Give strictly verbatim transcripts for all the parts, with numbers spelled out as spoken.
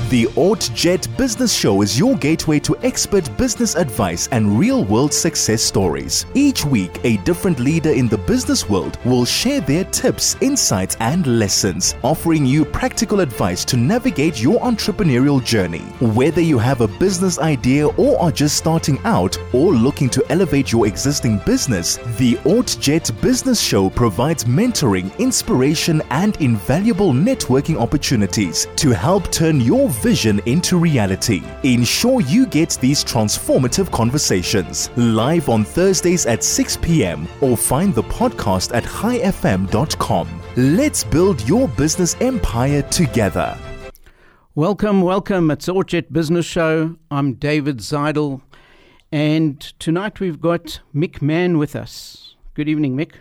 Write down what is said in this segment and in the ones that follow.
The OrtJet Business Show is your gateway to expert business advice and real-world success stories. Each week, a different leader in the business world will share their tips, insights, and lessons, offering you practical advice to navigate your entrepreneurial journey. Whether you have a business idea or are just starting out or looking to elevate your existing business, the OrtJet Business Show provides mentoring, inspiration, and invaluable networking opportunities to help turn your vision into reality. Ensure you get these transformative conversations live on Thursdays at six p.m. or find the podcast at high f m dot com. Let's build your business empire together. Welcome, welcome. It's OrtJet Business Show. I'm David Zeidel, and tonight we've got Mick Mann with us. Good evening, Mick.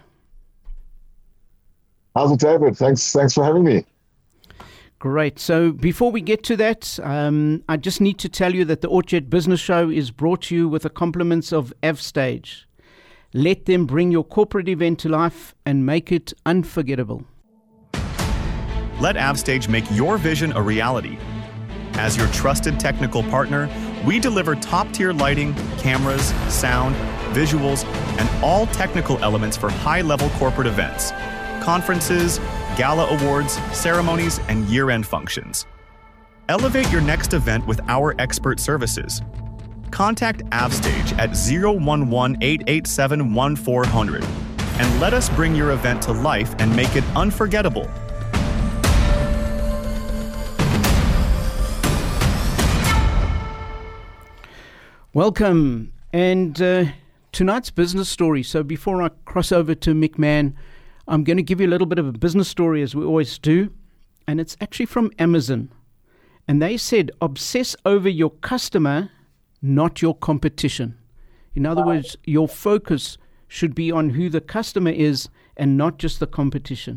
How's it, David? Thanks, thanks for having me. Great. So before we get to that, um, I just need to tell you that the OrtJet Business Show is brought to you with the compliments of AvStage. Let them bring your corporate event to life and make it unforgettable. Let AvStage make your vision a reality. As your trusted technical partner, we deliver top-tier lighting, cameras, sound, visuals, and all technical elements for high-level corporate events, conferences, gala awards, ceremonies, and year-end functions. Elevate your next event with our expert services. Contact AvStage at zero one one, eight eight seven, one four zero zero and let us bring your event to life and make it unforgettable. Welcome. And uh, tonight's business story. So before I cross over to Mick Mann, I'm going to give you a little bit of a business story, as we always do, and it's actually from Amazon. And they said, obsess over your customer, not your competition. In other words, your focus should be on who the customer is and not just the competition.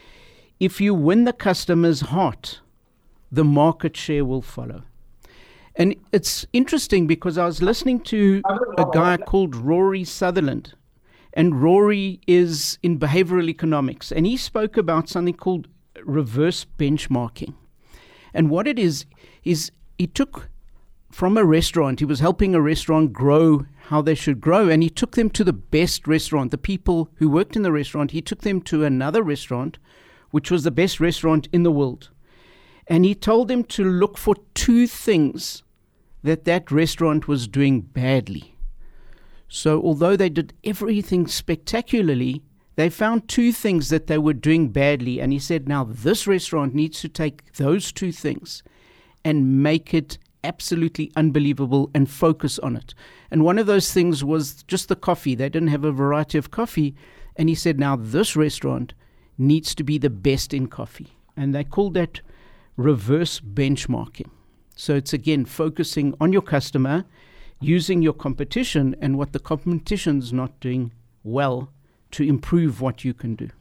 If you win the customer's heart, the market share will follow. And it's interesting because I was listening to a guy called Rory Sutherland. And Rory is in behavioral economics, and he spoke about something called reverse benchmarking. And what it is, is he took from a restaurant, he was helping a restaurant grow how they should grow, and he took them to the best restaurant. The people who worked in the restaurant, he took them to another restaurant, which was the best restaurant in the world. And he told them to look for two things that that restaurant was doing badly. So although they did everything spectacularly, they found two things that they were doing badly. And he said, now this restaurant needs to take those two things and make it absolutely unbelievable and focus on it. And one of those things was just the coffee. They didn't have a variety of coffee. And he said, now this restaurant needs to be the best in coffee. And they called that reverse benchmarking. So it's, again, focusing on your customer, using your competition and what the competition's not doing well to improve what you can do.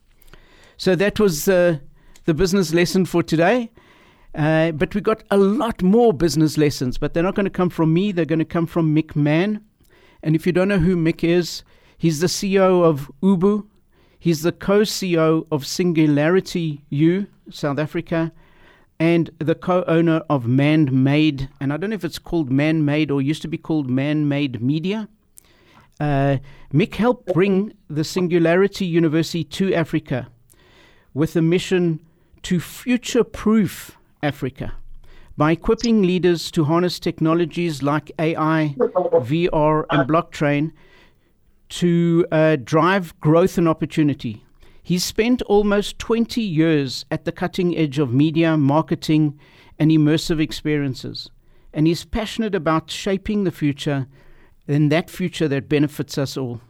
So that was uh, the business lesson for today. Uh, but we got a lot more business lessons, but they're not going to come from me. They're going to come from Mick Mann. And if you don't know who Mick is, he's the C E O of Ubu. He's the co-C E O of Singularity U, South Africa, and the co-owner of Man-Made, and I don't know if it's called Man-Made or used to be called Man-Made Media. Uh, Mick helped bring the Singularity University to Africa with a mission to future-proof Africa by equipping leaders to harness technologies like A I, V R, and blockchain to uh, drive growth and opportunity. He's spent almost twenty years at the cutting edge of media, marketing, and immersive experiences. And he's passionate about shaping the future, and that future that benefits us all.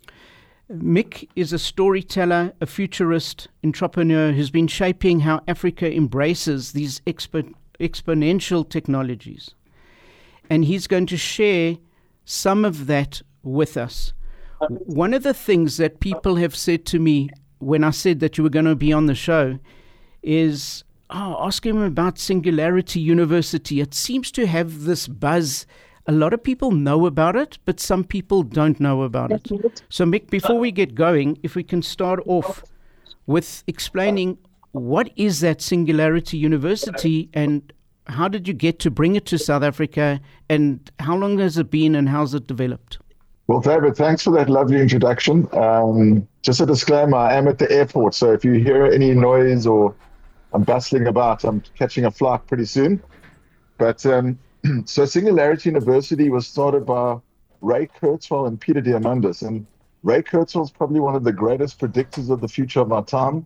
Mick is a storyteller, a futurist, entrepreneur who's been shaping how Africa embraces these expo- exponential technologies. And he's going to share some of that with us. One of the things that people have said to me when I said that you were going to be on the show is, oh, ask him about Singularity University. It seems to have this buzz. A lot of people know about it, but some people don't know about it. So, Mick, before we get going, if we can start off with explaining what is that Singularity University and how did you get to bring it to South Africa, and how long has it been, and how's it developed? Well, David, thanks for that lovely introduction. Um, just a disclaimer, I am at the airport, so if you hear any noise or I'm bustling about, I'm catching a flight pretty soon. But um, so Singularity University was started by Ray Kurzweil and Peter Diamandis. And Ray Kurzweil is probably one of the greatest predictors of the future of our time.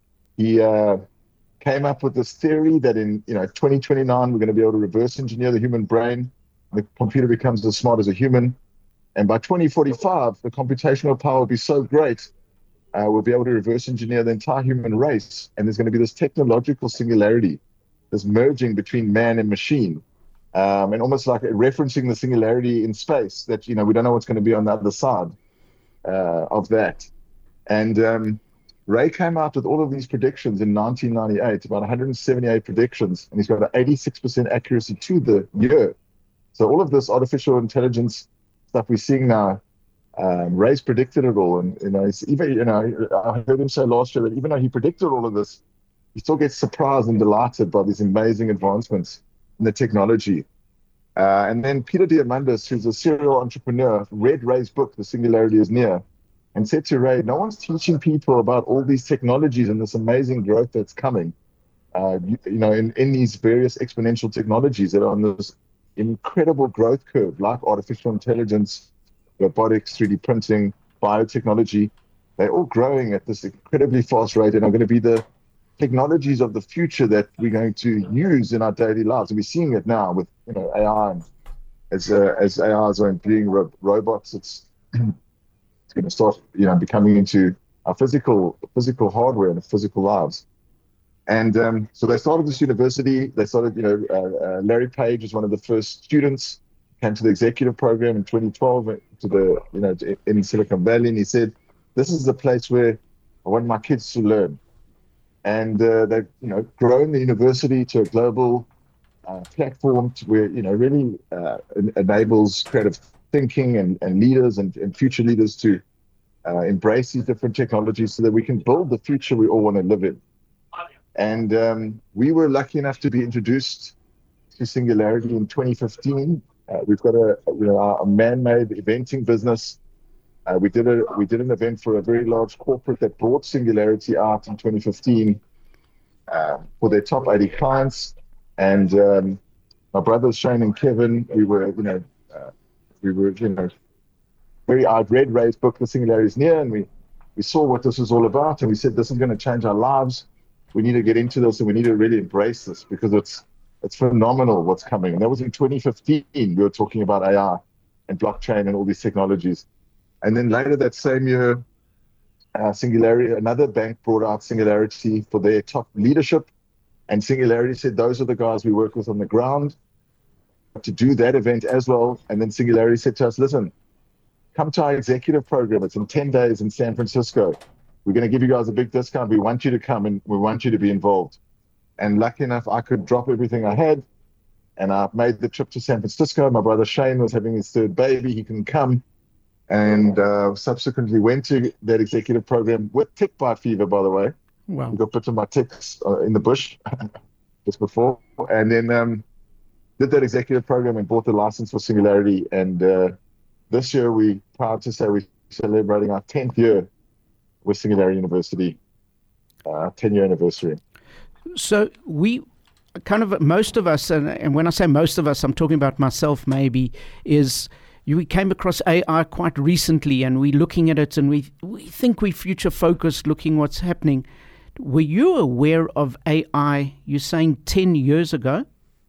He uh, came up with this theory that in you know twenty twenty-nine, we're going to be able to reverse engineer the human brain. The computer becomes as smart as a human. And by twenty forty-five, the computational power will be so great, uh, we'll be able to reverse engineer the entire human race. And there's going to be this technological singularity, this merging between man and machine. Um, and almost like referencing the singularity in space that, you know, we don't know what's going to be on the other side uh, of that. And um, Ray came out with all of these predictions in nineteen ninety-eight, about one hundred seventy-eight predictions, and he's got an eighty-six percent accuracy to the year. So all of this artificial intelligence stuff we're seeing now, um, Ray's predicted it all. And, you know, it's even, you know, I heard him say last year that even though he predicted all of this, he still gets surprised and delighted by these amazing advancements in the technology. Uh, and then Peter Diamandis, who's a serial entrepreneur, read Ray's book, The Singularity is Near, and said to Ray, no one's teaching people about all these technologies and this amazing growth that's coming, uh, you, you know, in, in these various exponential technologies that are on this incredible growth curve, like artificial intelligence, robotics, three D printing, biotechnology. They're all growing at this incredibly fast rate and are going to be the technologies of the future that we're going to use in our daily lives. And we're seeing it now with, you know, A I. And as uh, as A Is are being ro- robots, it's it's going to start, you know, becoming into our physical physical hardware and physical lives. And um, so they started this university. They started, you know, uh, uh, Larry Page was one of the first students, came to the executive program in twenty twelve to the, you know, to, in Silicon Valley. And he said, this is the place where I want my kids to learn. And uh, they've, you know, grown the university to a global uh, platform to where, you know, really uh, en- enables creative thinking and, and leaders and, and future leaders to uh, embrace these different technologies so that we can build the future we all want to live in. And um, we were lucky enough to be introduced to Singularity in twenty fifteen. Uh, we've got a, you know, a man-made eventing business. Uh, we did a we did an event for a very large corporate that brought Singularity out in twenty fifteen uh, for their top eighty clients. And um, my brothers Shane and Kevin, we were, you know, uh, we were, you know, very. I'd read Ray's book, The Singularity is Near, and we we saw what this was all about, and we said this is going to change our lives. We need to get into this, and we need to really embrace this because it's it's phenomenal what's coming. And that was in twenty fifteen. We were talking about A I and blockchain and all these technologies. And then later that same year, uh, Singularity, another bank brought out Singularity for their top leadership. And Singularity said, those are the guys we work with on the ground to do that event as well. And then Singularity said to us, listen, come to our executive program. It's in ten days in San Francisco. We're going to give you guys a big discount. We want you to come and we want you to be involved. And lucky enough, I could drop everything I had. And I made the trip to San Francisco. My brother Shane was having his third baby. He couldn't come. And uh, subsequently went to that executive program with tick bite fever, by the way. Wow. We got bitten by ticks uh, in the bush just before. And then um, did that executive program and bought the license for Singularity. And uh, this year, we're proud to say we're celebrating our tenth year with Singularity University, uh, ten-year anniversary. So we kind of, most of us, and, and when I say most of us, I'm talking about myself maybe, is you, we came across A I quite recently and we're looking at it and we we think we're future-focused looking what's happening. Were you aware of A I, you're saying ten years ago?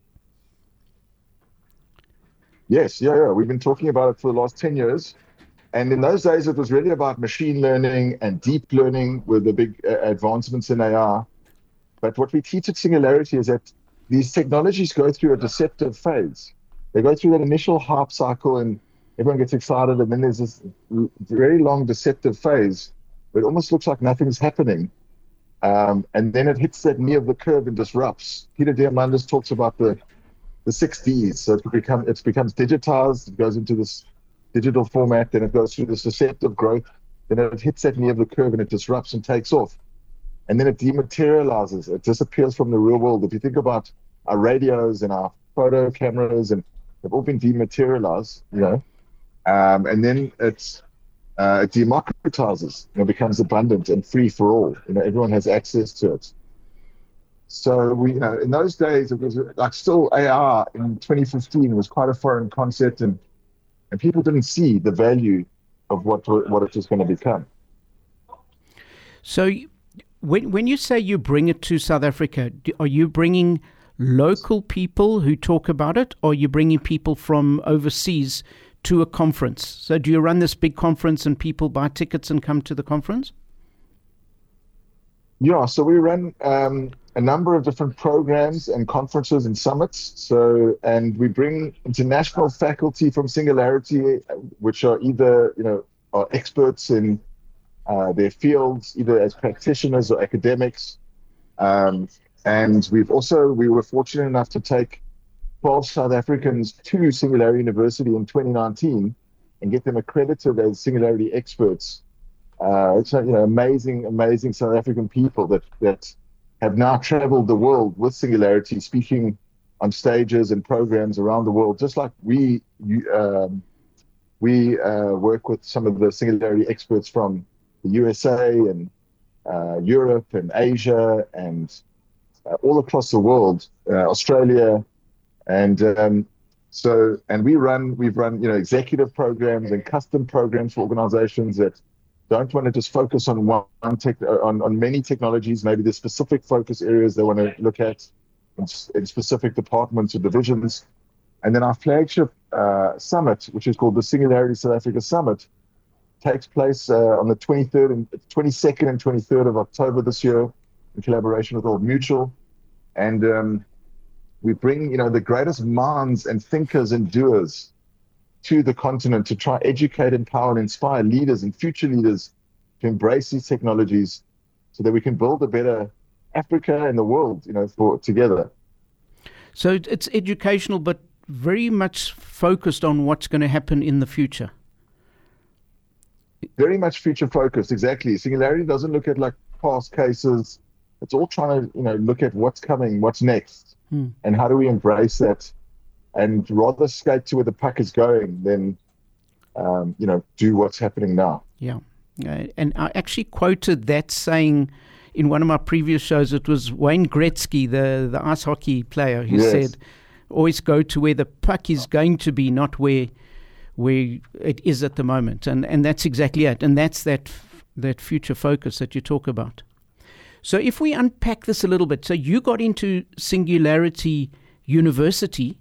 Yes, yeah, yeah. We've been talking about it for the last ten years. And in those days, it was really about machine learning and deep learning with the big uh, advancements in A I. But what we teach at Singularity is that these technologies go through a deceptive phase. They go through that initial hype cycle and everyone gets excited. And then there's this very long deceptive phase where it almost looks like nothing's happening. Um, and then it hits that knee of the curve and disrupts. Peter Diamandis talks about the, the six Ds. So it, become, it becomes digitized. It goes into this digital format, then it goes through this deceptive growth, then it hits that knee of the curve and it disrupts and takes off. And then it dematerializes, it disappears from the real world. If you think about our radios and our photo cameras, and they've all been dematerialized, you know. Um, and then it's, uh, it democratizes, you know, becomes abundant and free for all. You know, everyone has access to it. So we, you know, in those days, it was like still A R in twenty fifteen was quite a foreign concept, and and people didn't see the value of what what it was going to become. So, when when you say you bring it to South Africa, are you bringing local people who talk about it, or are you bringing people from overseas to a conference? So do you run this big conference and people buy tickets and come to the conference? Yeah, so we run um, a number of different programs and conferences and summits. So, and we bring international faculty from Singularity, which are either, you know, are experts in uh, their fields, either as practitioners or academics. Um, and we've also, we were fortunate enough to take twelve South Africans to Singularity University in twenty nineteen and get them accredited as Singularity experts. Uh, it's, you know, amazing, amazing South African people that, that have now traveled the world with Singularity, speaking on stages and programs around the world, just like we you, um, we uh, work with some of the Singularity experts from the U S A and uh, Europe and Asia and uh, all across the world, uh, Australia. And um, so, and we run, we've run, you know, executive programs and custom programs for organizations that don't want to just focus on one tech, on, on many technologies. Maybe there's specific focus areas they want to look at in, in specific departments or divisions. And then our flagship uh, summit, which is called the Singularity South Africa Summit, takes place uh, on the twenty-third and twenty-second and twenty-third of October this year in collaboration with Old Mutual. And um, we bring, you know, the greatest minds and thinkers and doers to the continent to try educate, empower, and inspire leaders and future leaders to embrace these technologies so that we can build a better Africa and the world, you know, for together. So it's educational, but very much focused on what's going to happen in the future. Very much future focused, exactly. Singularity doesn't look at like past cases. It's all trying to, you know, look at what's coming, what's next, hmm. and how do we embrace that, and rather skate to where the puck is going than, um, you know, do what's happening now. Yeah, uh, and I actually quoted that saying in one of my previous shows. It was Wayne Gretzky, the the ice hockey player, who yes. said, "Always go to where the puck is going to be, not where where it is at the moment." And and that's exactly it. And that's that that future focus that you talk about. So if we unpack this a little bit, so you got into Singularity University,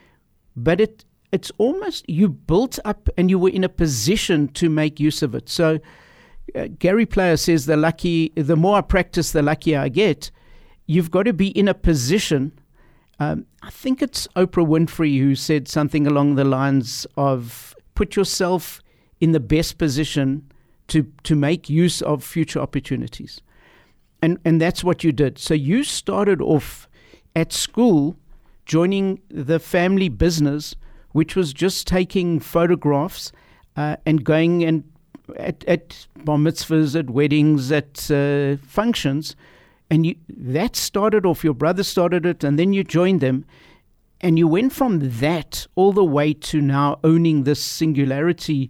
but it it's almost, you built up and you were in a position to make use of it. So uh, Gary Player says, the lucky, the more I practice, the luckier I get. You've got to be in a position. Um, I think it's Oprah Winfrey who said something along the lines of, put yourself in the best position to to make use of future opportunities. And and that's what you did. So you started off at school, joining the family business, which was just taking photographs uh, and going and at, at bar mitzvahs, at weddings, at uh, functions. And you, that started off, your brother started it, and then you joined them. And you went from that all the way to now owning this Singularity.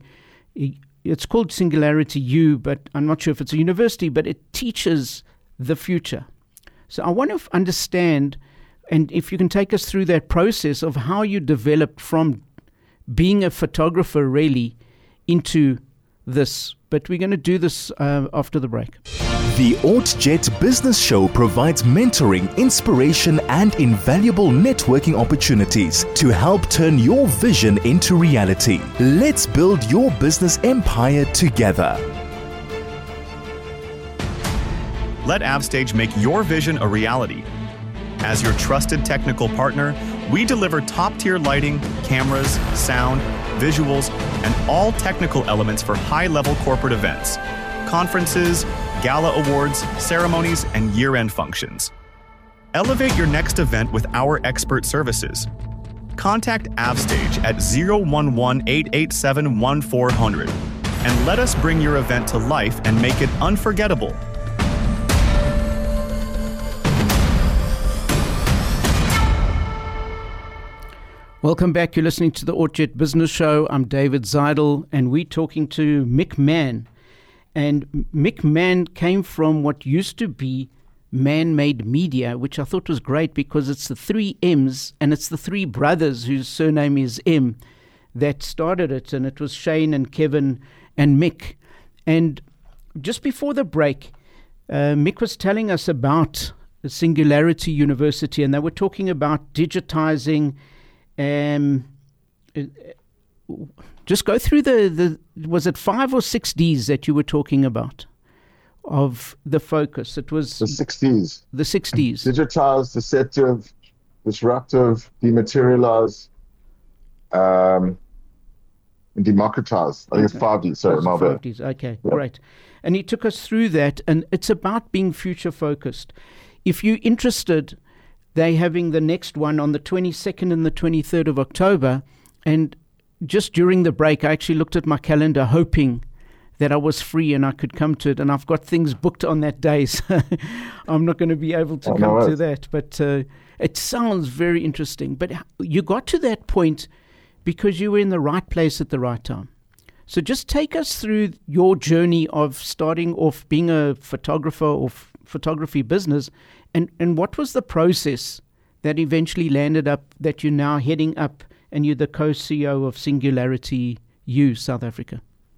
It's called Singularity U, but I'm not sure if it's a university, but it teaches the future. So I want to understand, and if you can take us through that process of how you developed from being a photographer really into this. But we're going to do this uh, after the break. The OrtJet Business Show provides mentoring, inspiration, and invaluable networking opportunities to help turn your vision into reality. Let's build your business empire together. Let AvStage make your vision a reality. As your trusted technical partner, we deliver top-tier lighting, cameras, sound, visuals, and all technical elements for high-level corporate events, conferences, gala awards, ceremonies, and year-end functions. Elevate your next event with our expert services. Contact AvStage at zero one one, eight eight seven, one four zero zero and let us bring your event to life and make it Welcome back. You're listening to the Orchard Business Show. I'm David Zeidel, and we're talking to Mick Mann. And Mick Mann came from what used to be Man-Made Media, which I thought was great because it's the three M's, and it's the three brothers whose surname is M that started it, and it was Shane and Kevin and Mick. And just before the break, uh, Mick was telling us about Singularity University, and they were talking about digitizing. Um, just go through the, the, was it five or six Ds that you were talking about of the focus? It was the six Ds. The six Ds. Digitize, deceptive, disruptive, dematerialize, um, and democratize. I think it's five Ds. Sorry, my bad. Five Ds. Okay, yep. Great. And he took us through that, and it's about being future focused. If you're interested, they're having the next one on the twenty-second and the twenty-third of October. And just during the break, I actually looked at my calendar hoping that I was free and I could come to it. And I've got things booked on that day, so I'm not going to be able to oh, come no to that. But uh, it sounds very interesting. But you got to that point because you were in the right place at the right time. So just take us through your journey of starting off being a photographer or f- photography business. And and what was the process that eventually landed up that you're now heading up and you're the co-C E O of Singularity U South Africa?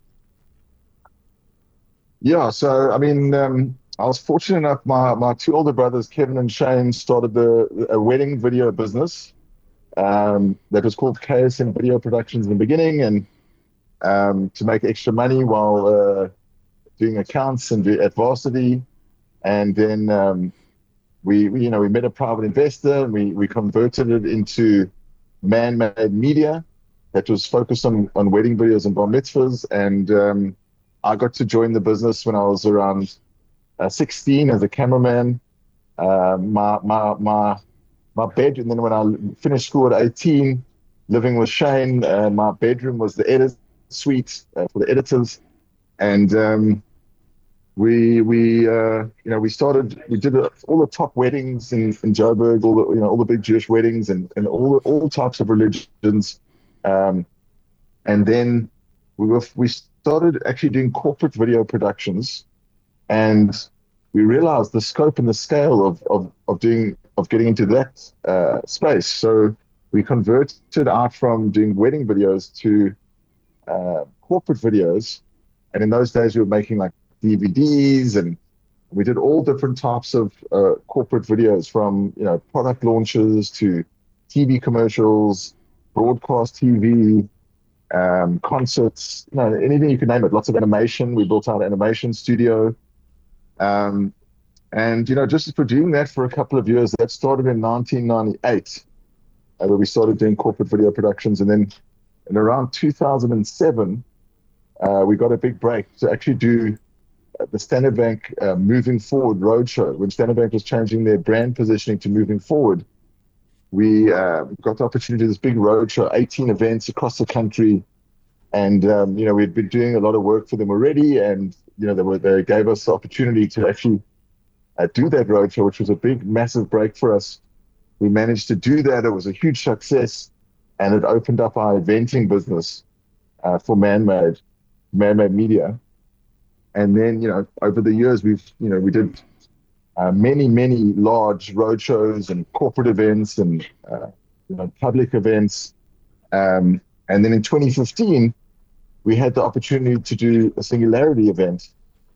Yeah, so I mean, um, I was fortunate enough. My my two older brothers, Kevin and Shane, started the a wedding video business um, that was called K S M Video Productions in the beginning, and um, to make extra money while uh, doing accounts and do, at Varsity, and then. Um, We, we, you know, we met a private investor and we, we converted it into Man-Made Media that was focused on, on wedding videos and bar mitzvahs. And um, I got to join the business when I was around uh, sixteen as a cameraman. Uh, my, my, my, my bed, and then when I finished school at eighteen, living with Shane, uh, my bedroom was the edit suite uh, for the editors. And um, We we uh, you know we started we did all the top weddings in, in Joburg, all the you know all the big Jewish weddings and, and all all types of religions, um, and then we were we started actually doing corporate video productions, and we realized the scope and the scale of of, of doing of getting into that uh, space. So we converted out from doing wedding videos to uh, corporate videos, and in those days we were making like D V Ds, and we did all different types of uh, corporate videos, from you know product launches to T V commercials, broadcast T V, um, concerts, you know anything you can name it. Lots of animation. We built out an animation studio, um, and you know just for doing that for a couple of years. That started in nineteen ninety-eight, uh, where we started doing corporate video productions, and then in around two thousand seven, uh, we got a big break to actually do the Standard Bank uh, Moving Forward Roadshow. When Standard Bank was changing their brand positioning to Moving Forward, we uh, got the opportunity to do this big roadshow, eighteen events across the country. And, um, you know, we'd been doing a lot of work for them already. And, you know, they, were, they gave us the opportunity to actually uh, do that roadshow, which was a big, massive break for us. We managed to do that. It was a huge success. And it opened up our eventing business uh, for Man-Made, Man-Made Media. And then, you know, over the years, we've, you know, we did uh, many, many large roadshows and corporate events and, uh, you know, public events. Um, and then in twenty fifteen, we had the opportunity to do a Singularity event.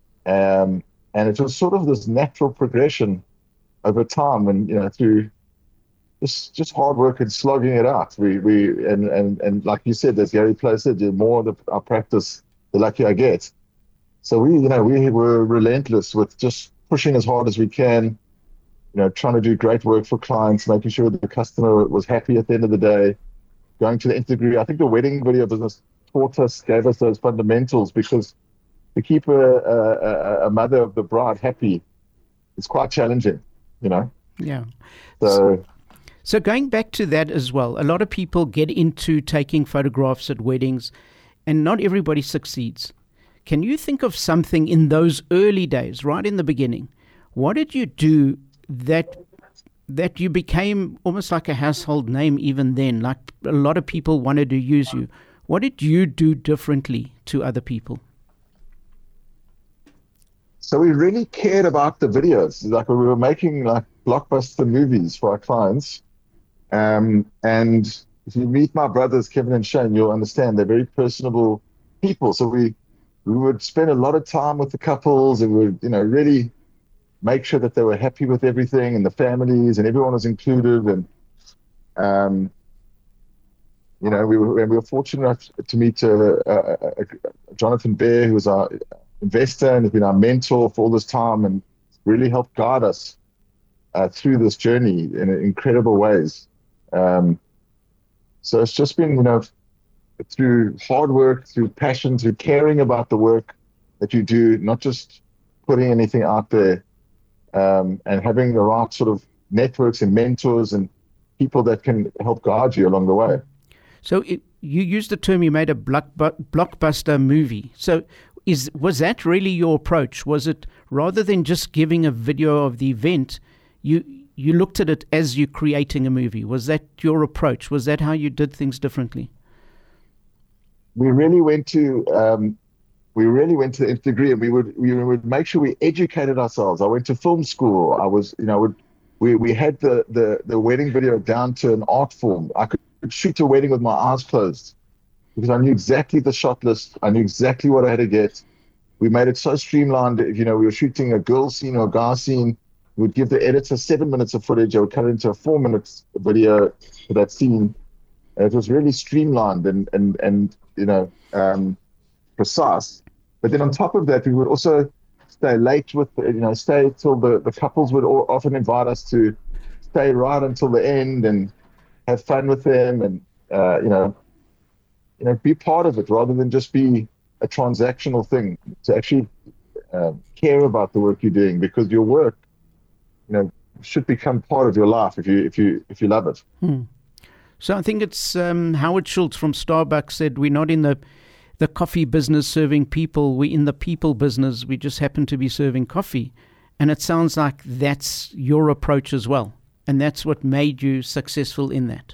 Um, and it was sort of this natural progression over time, and, you know, through just just hard work and slogging it out. We, we and, and, and like you said, as Gary Player said, the more the, I practice, the luckier I get. So we, you know, we were relentless with just pushing as hard as we can, you know, trying to do great work for clients, making sure that the customer was happy at the end of the day, going to the nth degree. I think the wedding video business taught us, gave us those fundamentals, because to keep a, a, a mother of the bride happy is quite challenging, you know? Yeah. So, so going back to that as well, a lot of people get into taking photographs at weddings, and not everybody succeeds. Can you think of something in those early days, right in the beginning? What did you do that that you became almost like a household name even then, like a lot of people wanted to use you. What did you do differently to other people? So we really cared about the videos. Like we were making like blockbuster movies for our clients. Um, and if you meet my brothers, Kevin and Shane, you'll understand they're very personable people. So we, we would spend a lot of time with the couples and we would, you know, really make sure that they were happy with everything and the families and everyone was included. And, um, you know, we were, we were fortunate enough to meet uh, uh, uh, Jonathan Bear, who was our investor and has been our mentor for all this time and really helped guide us uh, through this journey in incredible ways. Um, so it's just been, you know, through hard work, through passion, through caring about the work that you do, not just putting anything out there, um, and having the right sort of networks and mentors and people that can help guide you along the way. So it, you used the term, you made a block, blockbuster movie. So is was that really your approach? Was it rather than just giving a video of the event, you you looked at it as you creating a movie? Was that your approach? Was that how you did things differently? We really went to um, we really went to the nth degree, and we would we would make sure we educated ourselves. I went to film school. I was you know would, we we had the, the the wedding video down to an art form. I could shoot a wedding with my eyes closed because I knew exactly the shot list. I knew exactly what I had to get. We made it so streamlined. If you know we were shooting a girl scene or a guy scene, we would give the editor seven minutes of footage. I would cut it into a four minutes video for that scene. And it was really streamlined and and and you know um, precise. But then on top of that, we would also stay late with you know stay till the the couples would all, often invite us to stay right until the end and have fun with them and uh, you know you know be part of it rather than just be a transactional thing. To actually uh, care about the work you're doing, because your work you know should become part of your life if you if you if you love it. Hmm. So I think it's um, Howard Schultz from Starbucks said, we're not in the the coffee business serving people, we're in the people business, we just happen to be serving coffee. And it sounds like that's your approach as well. And that's what made you successful in that.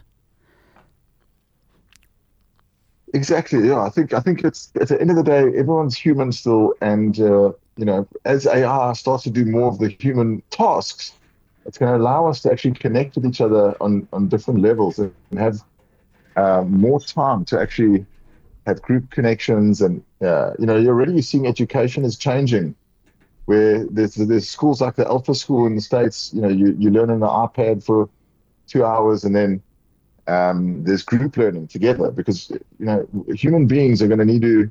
Exactly. Yeah, I think I think it's at the end of the day, everyone's human still, and uh, you know, as A I starts to do more of the human tasks, it's going to allow us to actually connect with each other on on different levels and have uh, more time to actually have group connections. And uh, you know, you're already seeing education is changing, where there's there's schools like the Alpha School in the States. You know, you you learn on the iPad for two hours, and then Um, there's group learning together, because you know human beings are going to need to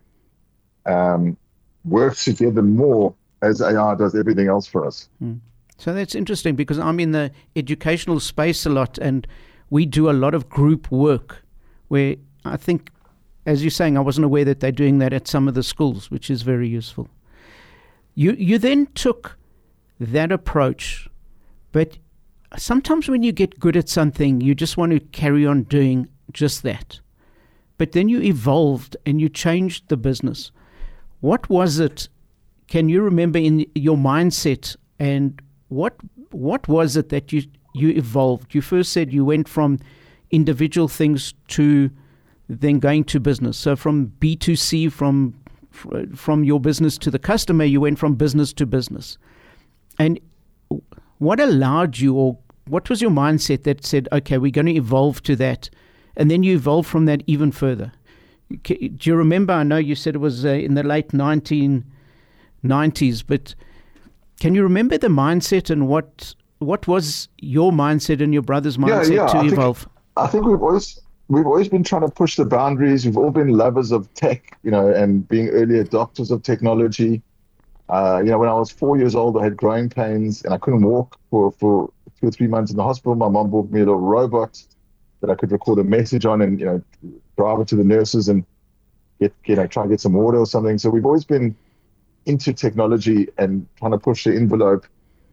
um, work together more as A I does everything else for us. Mm. So that's interesting, because I'm in the educational space a lot, and we do a lot of group work where I think, as you're saying, I wasn't aware that they're doing that at some of the schools, which is very useful. You you then took that approach, but sometimes when you get good at something, you just want to carry on doing just that. But then you evolved and you changed the business. What was it? Can you remember in your mindset, and what what was it that you, you evolved? You first said you went from individual things to then going to business. So from B two C, from from your business to the customer, you went from business to business. And what allowed you, or what was your mindset that said, okay, we're going to evolve to that, and then you evolved from that even further? Do you remember? I know you said it was uh, in the late nineteen nineties, but can you remember the mindset, and what what was your mindset and your brother's mindset yeah, yeah. to I evolve? Think, I think we've always we've always been trying to push the boundaries. We've all been lovers of tech, you know, and being early adopters of technology. Uh, you know, when I was four years old, I had growing pains and I couldn't walk for, for two or three months in the hospital. My mom bought me a little robot that I could record a message on and, you know, drive it to the nurses and get, you know, try and get some water or something. So we've always been into technology and trying to push the envelope.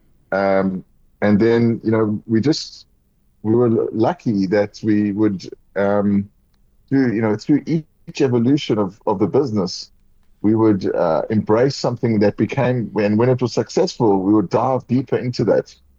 Um, and then, you know, we just, we were lucky that we would, um, do, you know, through each evolution of, of the business, we would uh, embrace something that became, when when it was successful, we would dive deeper into that.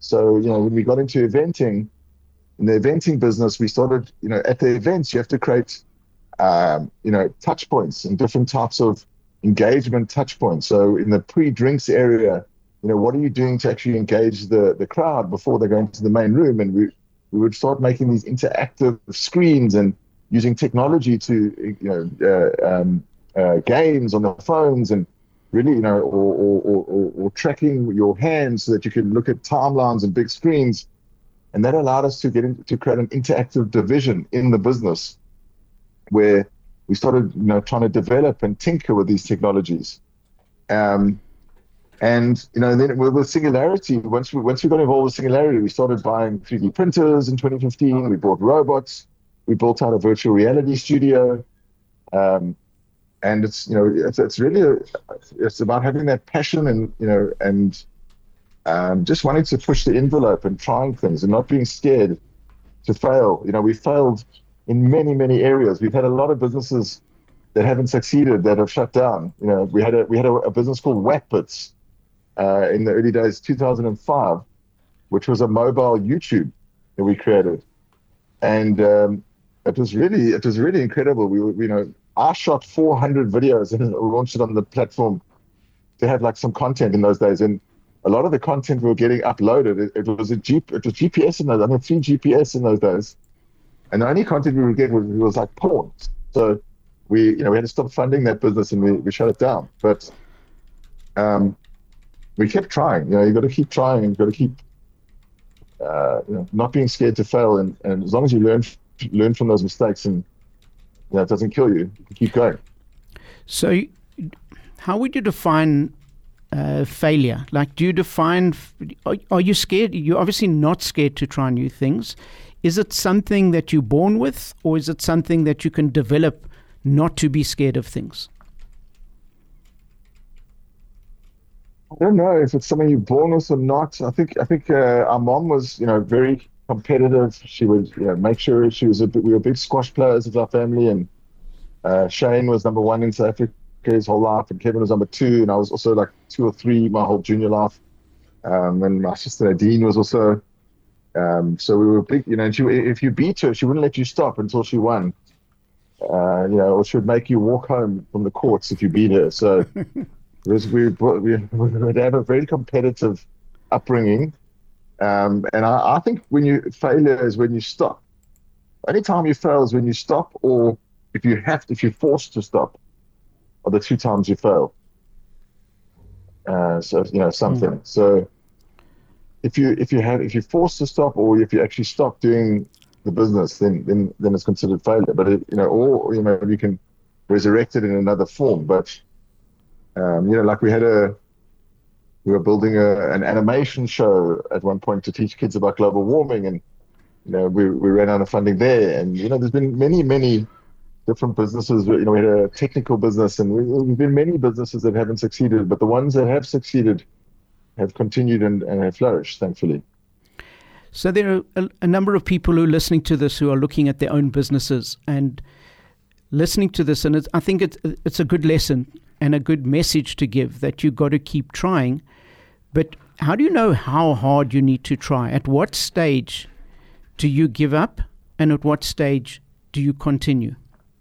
So, you know, when we got into eventing, in the eventing business, we started, you know, at the events, you have to create, um, you know, touch points and different types of engagement touch points. So in the pre-drinks area, you know, what are you doing to actually engage the, the crowd before they go into the main room? And we, we would start making these interactive screens and using technology to, you know, uh, um, uh, games on the phones and really, you know, or, or, or, or tracking your hands so that you can look at timelines and big screens. And that allowed us to get in, to create an interactive division in the business where we started, you know, trying to develop and tinker with these technologies. Um, and, you know, then with Singularity, once we, once we got involved with Singularity, we started buying three D printers in twenty fifteen. We bought robots. We built out a virtual reality studio. Um, and it's, you know, it's, it's really, a, it's about having that passion and, you know, and um, just wanting to push the envelope and trying things and not being scared to fail. You know, we failed in many, many areas. We've had a lot of businesses that haven't succeeded, that have shut down. You know, we had a we had a, a business called Wackbits uh, in the early days, two thousand five, which was a mobile YouTube that we created, and um, it was really it was really incredible. We were, you know, I shot four hundred videos and launched it on the platform to have like some content in those days, and a lot of the content we were getting uploaded, it, it was a G, it was G P S in those. I mean, free G P S in those days. And the only content we would get was, was like porn. So we, you know, we had to stop funding that business and we, we shut it down. But um, we kept trying. You know, you got to keep trying and you got to keep, uh, you know, not being scared to fail. And, and as long as you learn learn from those mistakes and, you know, it doesn't kill you, you keep going. So, how would you define uh, failure? Like, do you define? Are, are you scared? You're obviously not scared to try new things. Is it something that you're born with, or is it something that you can develop not to be scared of things? I don't know if it's something you're born with or not. I think I think uh, our mom was, you know, very competitive. She would, you know, make sure she was a bit, we were big squash players as our family, and uh, Shane was number one in South Africa his whole life, and Kevin was number two, and I was also like two or three my whole junior life. Um, and my sister Nadine was also. Um, so we were big, you know, and she, if you beat her, she wouldn't let you stop until she won, uh, you know, or she would make you walk home from the courts if you beat her. So it was, we, we, we would have a very competitive upbringing. Um, and I, I think when you failure is when you stop. Any time you fail is when you stop, or if you have to, if you're forced to stop, are the two times you fail. Uh, so, you know, something. Mm. So, If you if you have if you're forced to stop, or if you actually stop doing the business, then then, then it's considered failure. But it, you know, or you know, you can resurrect it in another form. But um, you know, like we had a we were building a, an animation show at one point to teach kids about global warming, and you know, we we ran out of funding there. And you know, there's been many many different businesses. You know, we had a technical business, and we, there's been many businesses that haven't succeeded. But the ones that have succeeded have continued and, and have flourished, thankfully. So there are a, a number of people who are listening to this who are looking at their own businesses and listening to this, and it's, I think it's, it's a good lesson and a good message to give, that you got to keep trying. But how do you know how hard you need to try? At what stage do you give up, and at what stage do you continue?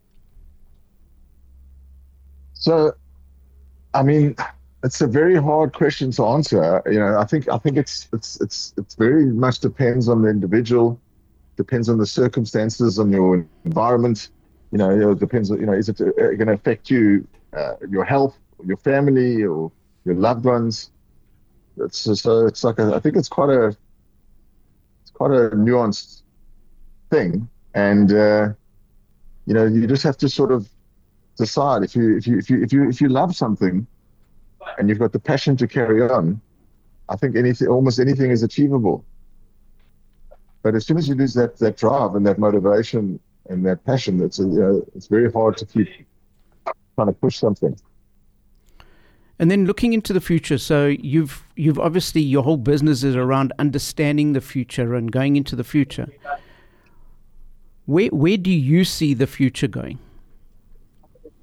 So, I mean, it's a very hard question to answer. You know, I think I think it's it's it's it's very much depends on the individual, depends on the circumstances, on your environment. You know, it depends. You know, is it going to affect you, uh, your health, your family, or your loved ones? It's so it's like a, I think it's quite a it's quite a nuanced thing, and uh, you know, you just have to sort of decide if you if you if you if you if you love something and you've got the passion to carry on, I think anything, almost anything is achievable. But as soon as you lose that, that drive and that motivation and that passion, it's, you know, it's very hard to keep trying to push something. And then looking into the future, so you've you've obviously, your whole business is around understanding the future and going into the future. Where where do you see the future going?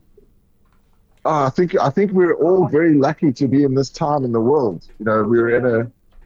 Oh, I think I think we're all very lucky to be in this time in the world. You know, we're in a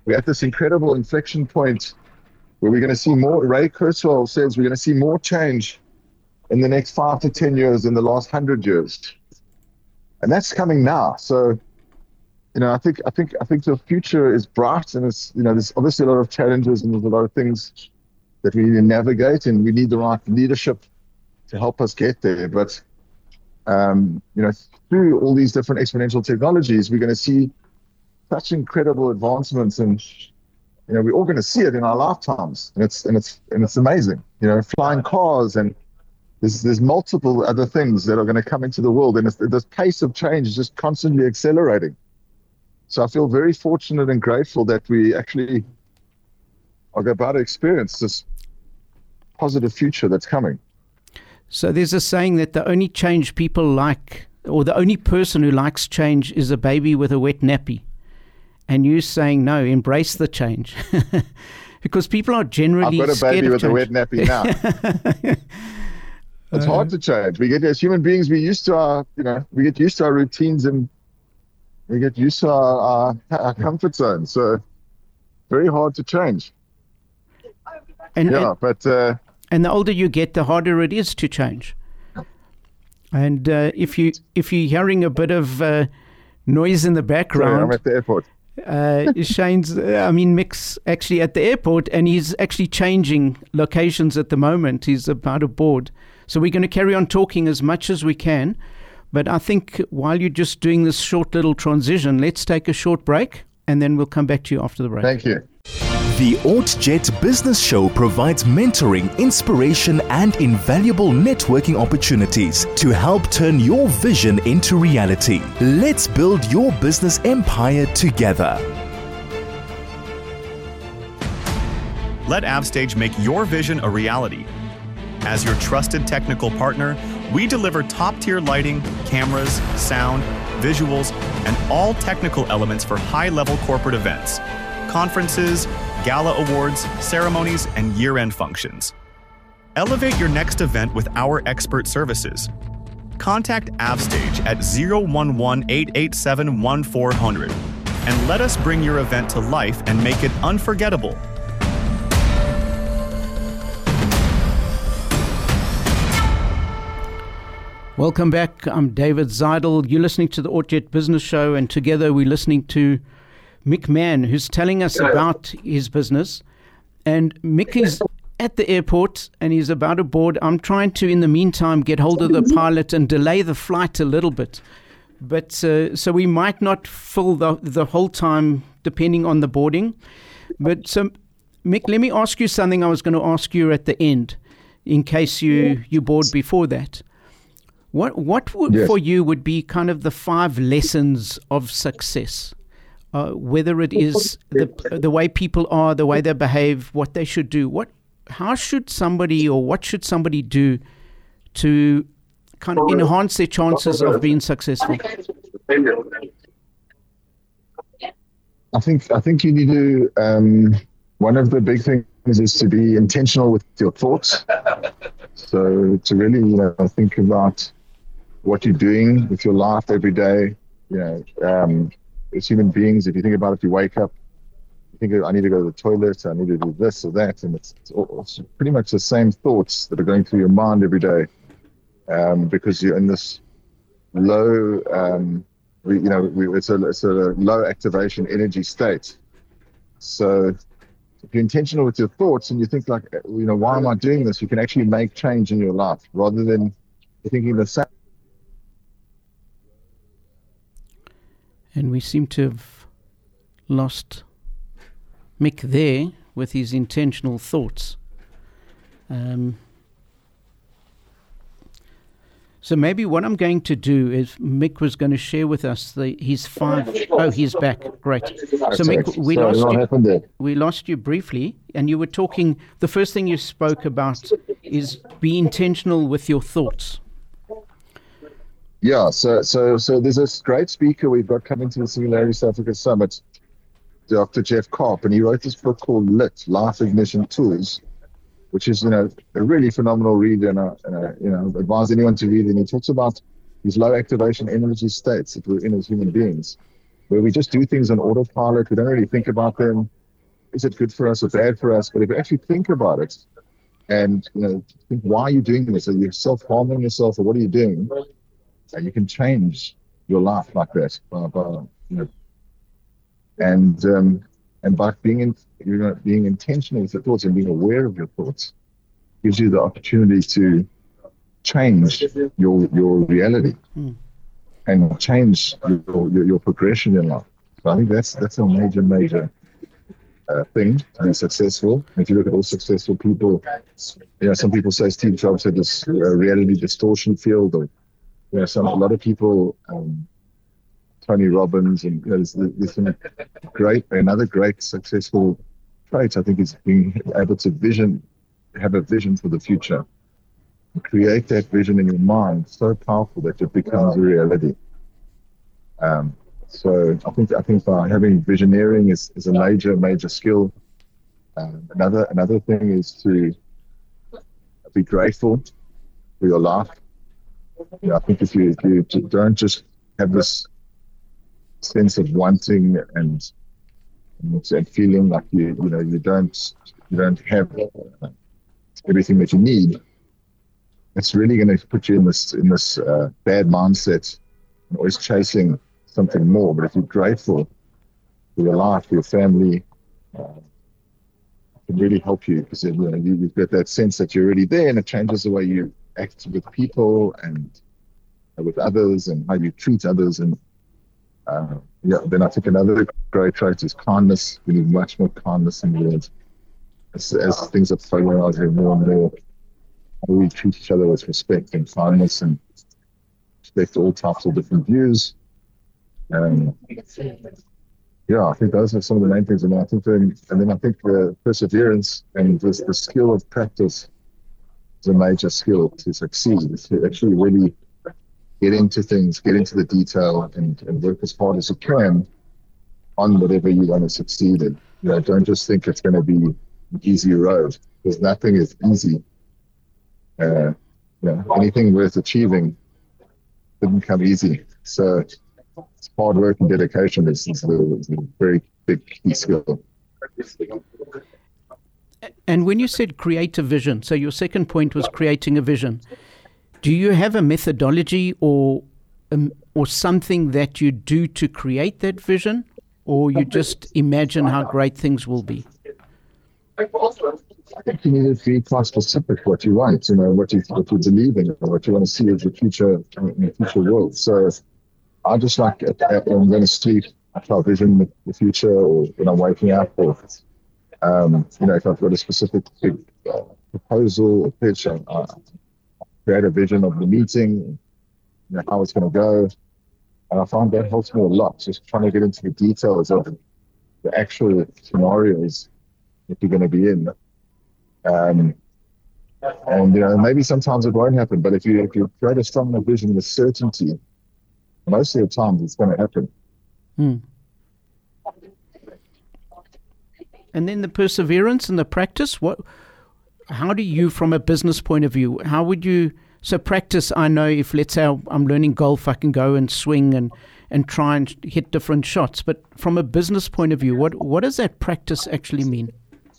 we're at this incredible inflection point where we're going to see more. Ray Kurzweil says we're going to see more change in the next five to ten years than the last hundred years, and that's coming now. So, you know, I think I think I think the future is bright, and it's, you know, there's obviously a lot of challenges and there's a lot of things that we need to navigate, and we need the right leadership to help us get there. But um, you know, through all these different exponential technologies, we're going to see such incredible advancements, and you know, we're all going to see it in our lifetimes, and it's and it's and it's amazing. You know, flying cars, and there's there's multiple other things that are going to come into the world, and it's, this pace of change is just constantly accelerating. So I feel very fortunate and grateful that we actually are about to experience this positive future that's coming. So there's a saying that the only change people like, or the only person who likes change, is a baby with a wet nappy. And you're saying, no, embrace the change. Because people are generally I've got a scared baby of with change. a wet nappy now. It's hard to change. We get, as human beings, we used to our, you know, we get used to our routines, and we get used to our, our, our comfort zone. So very hard to change. And, yeah, and, but uh, and the older you get, the harder it is to change. And uh, if you if you're hearing a bit of uh, noise in the background, sorry, I'm at the airport. uh, Shane's, uh, I mean, Mick's actually at the airport, and he's actually changing locations at the moment. He's about aboard. So we're going to carry on talking as much as we can. But I think while you're just doing this short little transition, let's take a short break, and then we'll come back to you after the break. Thank you. The OrtJet Business Show provides mentoring, inspiration, and invaluable networking opportunities to help turn your vision into reality. Let's build your business empire together. Let AvStage make your vision a reality. As your trusted technical partner, we deliver top-tier lighting, cameras, sound, visuals, and all technical elements for high-level corporate events, conferences, gala awards, ceremonies, and year-end functions. Elevate your next event with our expert services. Contact AvStage at zero one one, eight eight seven, one four zero zero and let us bring your event to life and make it unforgettable. Welcome back. I'm David Zeidel. You're listening to the OrtJet Business Show, and together we're listening to Mick Mann, who's telling us about his business. And Mick is at the airport, and he's about aboard. I'm trying to, in the meantime, get hold of the pilot and delay the flight a little bit. But uh, so we might not fill the, the whole time, depending on the boarding. But so, Mick, let me ask you something I was going to ask you at the end, in case you, you board before that. What what would, yes. for you would be kind of the five lessons of success? Uh, whether it is the the way people are, the way they behave, what they should do. What, how should somebody, or what should somebody do to kind of enhance their chances of being successful? I think I think you need to. Um, one of the big things is to be intentional with your thoughts. So to really, you know, think about what you're doing with your life every day. You know, um, as human beings, if you think about it, you wake up, you think, I need to go to the toilet, I need to do this or that, and it's, it's, all, it's pretty much the same thoughts that are going through your mind every day, um, because you're in this low, um, we, you know, we, it's a it's a low activation energy state. So if you're intentional with your thoughts and you think like, you know, why am I doing this? You can actually make change in your life rather than thinking the same. And we seem to have lost Mick there with his intentional thoughts. Um, so maybe what I'm going to do is Mick was going to share with us the his five. Oh, he's back. Great. So Mick, we Sorry, lost what you. happened there? We lost you briefly, and you were talking. The first thing you spoke about is be intentional with your thoughts. Yeah, so so so there's this great speaker we've got coming to the Singularity South Africa Summit, Doctor Jeff Karp, and he wrote this book called Lit, Life Ignition Tools, which is, you know, a really phenomenal read, and a, and a, you know, advise anyone to read it. And he talks about these low activation energy states that we're in as human beings. where we just do things on autopilot. We don't really think about them. Is it good for us or bad for us? But if you actually think about it and, you know, think, why are you doing this? Are you self-harming yourself or what are you doing? And you can change your life like that. By, by, you know, and um, and by being in, you know, being intentional with your thoughts and being aware of your thoughts gives you the opportunity to change your your reality mm. and change your, your your progression in life. So I think that's that's a major major uh, thing to be successful. If you look at all successful people, you know, some people say Steve Jobs had this uh, reality distortion field, or you know, some a lot of people, um, Tony Robbins, and you know, there's, there's some great another great successful trait I think is being able to vision, have a vision for the future. Create that vision in your mind so powerful that it becomes a reality. Um, so I think I think by having visioneering is, is a major major skill. Um, another another thing is to be grateful for your life. You know, I think if you, if you don't just have this sense of wanting and and feeling like you you know you don't you don't have everything that you need, it's really going to put you in this in this uh, bad mindset and always chasing something more. But if you're grateful for your life, for your family, uh, it can really help you, because you know, you, you've got that sense that you're already there, and it changes the way you act with people and uh, with others, and how you treat others. And uh, yeah, then I think another great trait is kindness. We need much more kindness in the world. As, as things are polarizing more and more, how we treat each other with respect and kindness, and respect all types of different views. Um, yeah, I think those are some of the main things. And I think, then, and then I think the perseverance and the, the skill of practice is a major skill to succeed. Is to actually really get into things, get into the detail, and, and work as hard as you can on whatever you want to succeed in. You know, don't just think it's going to be an easy road, because nothing is easy. Uh, you know, anything worth achieving didn't come easy. So hard work and dedication is, is, a, is a very big key skill. And when you said create a vision, so your second point was creating a vision. Do you have a methodology or um, or something that you do to create that vision, or you just imagine how great things will be? I think you need to be quite specific what you want, you know, what you what you believe in, or what you want to see as the future in the future world. So I just like it, I'm going to sleep, I try to vision the future, or when I'm waking up, or um, you know, if I've got a specific big uh, proposal or pitch, I uh, create a vision of the meeting, you know, how it's going to go, and I find that helps me a lot. Just trying to get into the details of the actual scenarios that you're going to be in. Um, and you know, maybe sometimes it won't happen, but if you if you create a strong vision with certainty, most of the time it's going to happen. Hmm. And then the perseverance and the practice. What? How do you, from a business point of view, how would you? So practice. I know if let's say I'm learning golf, I can go and swing and and try and hit different shots. But from a business point of view, what what does that practice actually mean?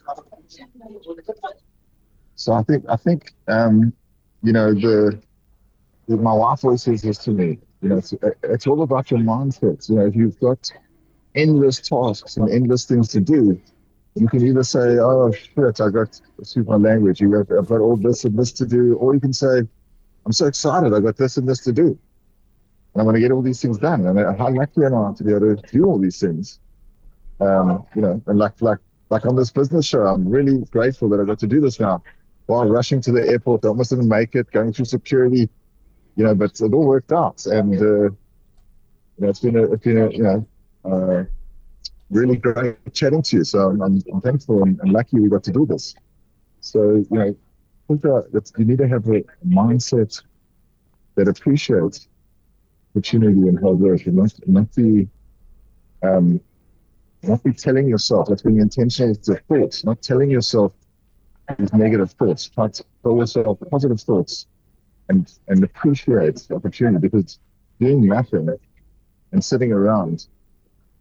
So I think I think um, you know the, the my wife always says this to me. You know, it's, it's all about your mindset. You know, if you've got endless tasks and endless things to do, you can either say, "Oh shit, I got excuse my language. You got I've got all this and this to do," or you can say, "I'm so excited. I got this and this to do, and I'm going to get all these things done." And how lucky am I to be able to do all these things? Um, you know, and like like. Like on this business show, I'm really grateful that I got to do this now. While rushing to the airport, I almost didn't make it, going through security, you know, but it all worked out. And, uh, you know, it's been a, it's been a you know, uh, really great chatting to you. So I'm, I'm, I'm thankful and, and lucky we got to do this. So, you know, I think that you need to have a mindset that appreciates opportunity and hard work, and not, not be, um, Not be telling yourself, that's being intentional with your thoughts, not telling yourself these negative thoughts. Try to tell yourself positive thoughts and, and appreciate the opportunity, because doing nothing and sitting around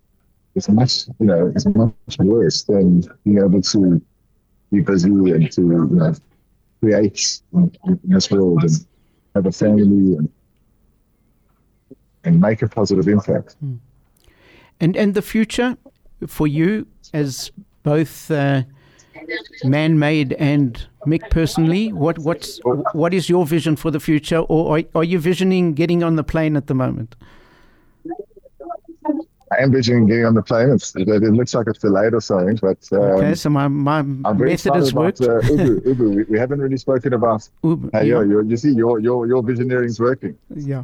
is much, you know, is much worse than being able to be busy and to, you know, create in, in this world and have a family and and make a positive impact. Mm. And and the future for you as both uh, man-made and Mick personally, what what's what is your vision for the future, or are, are you visioning getting on the plane at the moment? I am visioning getting on the plane. It's, it, it looks like it's delayed or something, but um, okay. So my my I'm very method has about, worked. Uh, Ubu, Ubu. We, we haven't really spoken about. Ubu, Hey, yeah. yo, you you see, your your your visioneering's working. Yeah.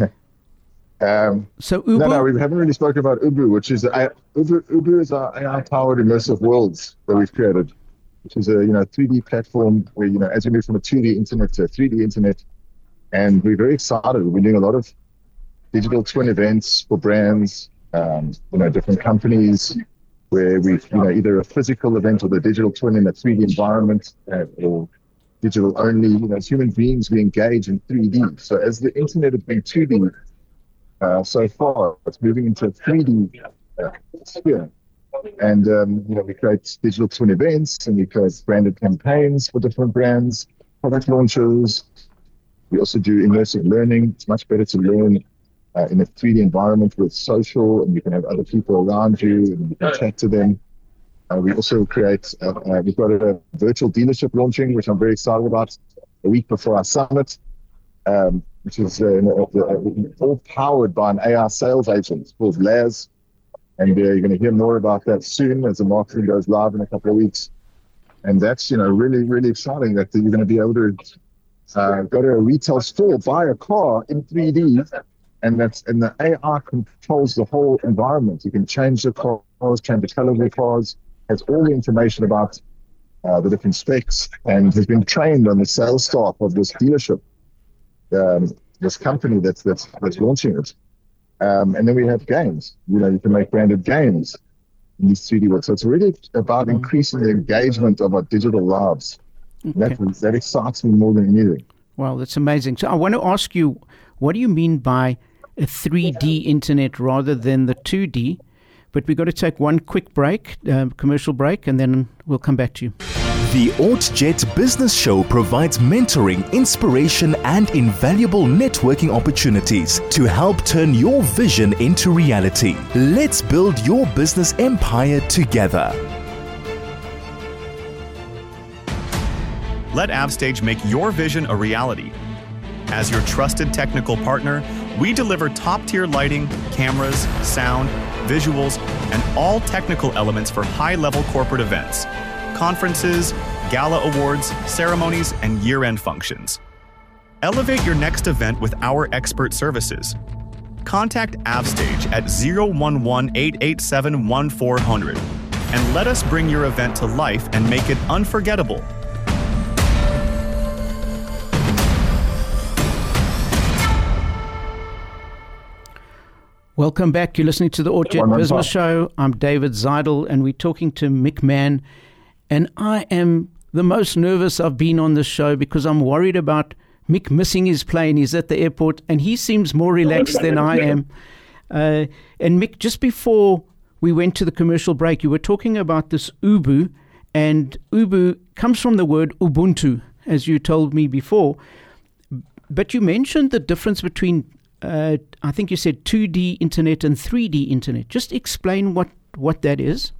Um, so Ubu. No, no, we haven't really spoken about Ubu, which is uh, Ubu. Ubu is our A I-powered immersive worlds that we've created, which is a you know three D platform where you know as we move from a two D internet to a three D internet, and we're very excited. We're doing a lot of digital twin events for brands, um, you know, different companies, where we've you know either a physical event or the digital twin in a three D environment, uh, or digital only. You know, as human beings, we engage in three D. So as the internet has been two D. Uh, so far, it's moving into a three D uh, sphere. And, um, you know, we create digital twin events and we create branded campaigns for different brands, product launches. We also do immersive learning. It's much better to learn uh, in a three D environment with social, and you can have other people around you and you can chat to them. Uh, we also create, uh, uh, we've got a virtual dealership launching, which I'm very excited about, a week before our summit. Um, which is uh, all powered by an A I sales agent called Laz. And uh, you're going to hear more about that soon as the marketing goes live in a couple of weeks. And that's, you know, really, really exciting that you're going to be able to uh, go to a retail store, buy a car in three D, and that's and the A I controls the whole environment. You can change the cars, change the color of the cars, has all the information about uh, the different specs, and has been trained on the sales staff of this dealership. Um, this company that's that's that's launching it, um, and then we have games. You know, you can make branded games in these three D worlds. So it's really about increasing the engagement of our digital lives. Okay. That that excites me more than anything. Wow, that's amazing. So I want to ask you, what do you mean by a three D internet rather than the two D? But we've got to take one quick break, uh, commercial break, and then we'll come back to you. The AutoJet Business Show provides mentoring, inspiration, and invaluable networking opportunities to help turn your vision into reality. Let's build your business empire together. Let AvStage make your vision a reality. As your trusted technical partner, we deliver top-tier lighting, cameras, sound, visuals, and all technical elements for high-level corporate events, conferences, gala awards, ceremonies, and year-end functions. Elevate your next event with our expert services. Contact AvStage at zero one one, eight eight seven, one four zero zero and let us bring your event to life and make it unforgettable. Welcome back. You're listening to the AutoJet Business Show. I'm David Zeidel, and we're talking to Mick Mann. And I am the most nervous I've been on this show because I'm worried about Mick missing his plane. He's at the airport, and he seems more relaxed than I am. Uh, and Mick, just before we went to the commercial break, you were talking about this Ubu, and Ubu comes from the word Ubuntu, as you told me before. But you mentioned the difference between Uh, I think you said two D internet and three D internet. Just explain what, what that is.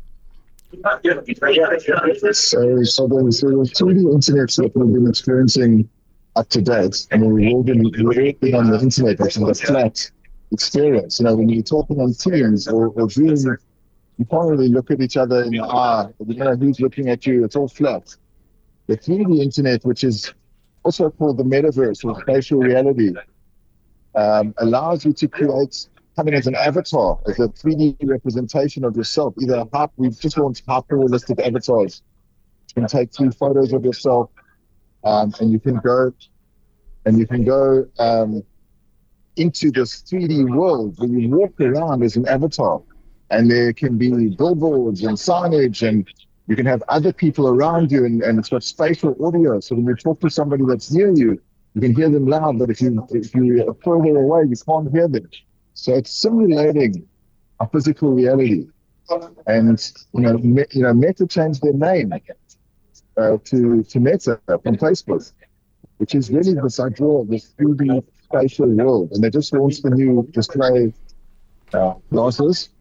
So, so the, so the two D internet that we've been experiencing up to date, I mean, we've all been, we've all been on the internet, which is a flat experience. You know, when you're talking on Teams or, or Zoom, you can't really look at each other in the eye. You don't know who's looking at you. It's all flat. The three D internet, which is also called the metaverse or spatial reality, Um, allows you to create coming as an avatar, as a three D representation of yourself. Either hyper, we've just launched hyper-realistic avatars. You can take three photos of yourself, um, and you can go and you can go um, into this three D world where you walk around as an avatar, and there can be billboards and signage, and you can have other people around you, and, and it's got spatial audio. So when you talk to somebody that's near you, you can hear them loud, but if you if you are further away, you can't hear them. So it's simulating a physical reality. And you know, Me, you know, Meta changed their name uh, to to Meta from Facebook, which is really this idea of this three D spatial world. And they just launched the new display uh, glasses,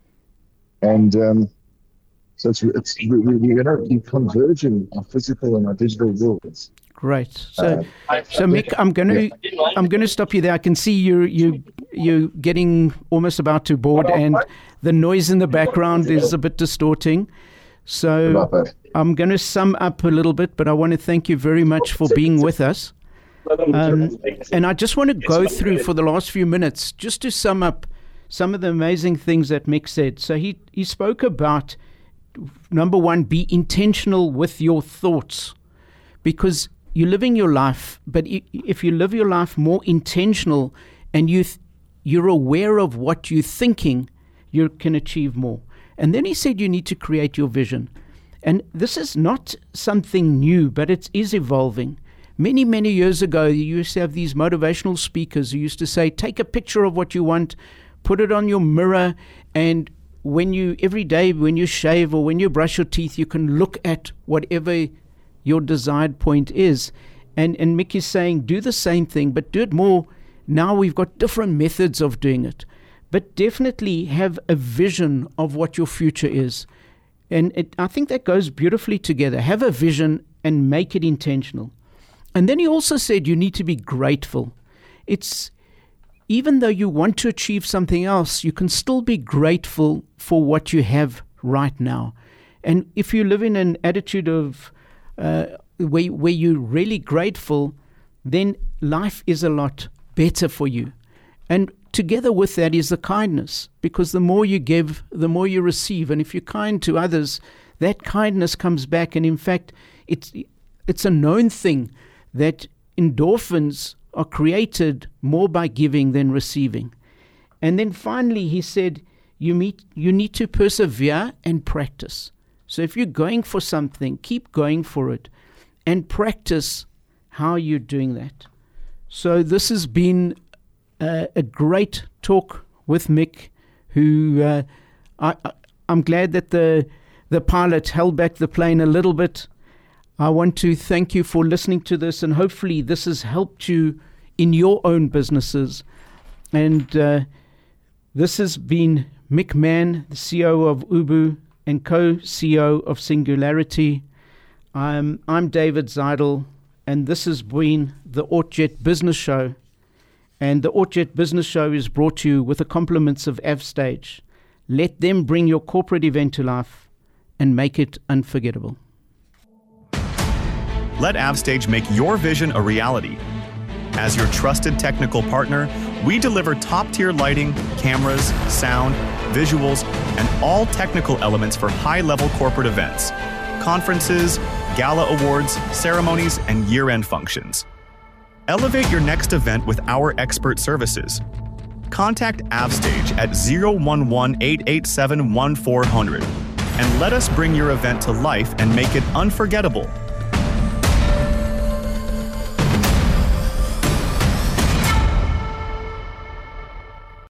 and um, so it's it's we, we, we're going to be converging our physical and our digital worlds. Great. So, uh, so Mick, I'm going to yeah. I'm going to stop you there. I can see you you you getting almost about to board, and the noise in the background is a bit distorting. So I'm going to sum up a little bit, but I want to thank you very much for being with us. Um, and I just want to go through for the last few minutes just to sum up some of the amazing things that Mick said. So he he spoke about, number one, be intentional with your thoughts, because you're living your life, but if you live your life more intentional and you th- you're aware of what you're thinking, you can achieve more. And then he said you need to create your vision. And this is not something new, but it is evolving. Many, many years ago, you used to have these motivational speakers who used to say, take a picture of what you want, put it on your mirror, and when you, every day when you shave or when you brush your teeth, you can look at whatever your desired point is. And, and Mick is saying, do the same thing, but do it more. Now we've got different methods of doing it. But definitely have a vision of what your future is. And it, I think that goes beautifully together. Have a vision and make it intentional. And then he also said you need to be grateful. It's, even though you want to achieve something else, you can still be grateful for what you have right now. And if you live in an attitude of uh, where, where you're really grateful, then life is a lot better for you. And together with that is the kindness, because the more you give, the more you receive. And if you're kind to others, that kindness comes back. And in fact, it's it's a known thing that endorphins are created more by giving than receiving. And then finally, he said, you meet, you need to persevere and practice. So if you're going for something, keep going for it and practice how you're doing that. So this has been uh, a great talk with Mick, who uh, I, I, I'm glad that the the pilot held back the plane a little bit. I want to thank you for listening to this, and hopefully this has helped you in your own businesses. And uh, this has been Mick Mann, the C E O of Ubu and co-C E O of Singularity. I'm, I'm David Zeidel, and this has been the OrtJet Business Show. And the OrtJet Business Show is brought to you with the compliments of AvStage. Let them bring your corporate event to life and make it unforgettable. Let AvStage make your vision a reality. As your trusted technical partner, we deliver top-tier lighting, cameras, sound, visuals, and all technical elements for high-level corporate events, conferences, gala awards, ceremonies, and year-end functions. Elevate your next event with our expert services. Contact AvStage at zero one one, eight eight seven, one four zero zero and let us bring your event to life and make it unforgettable.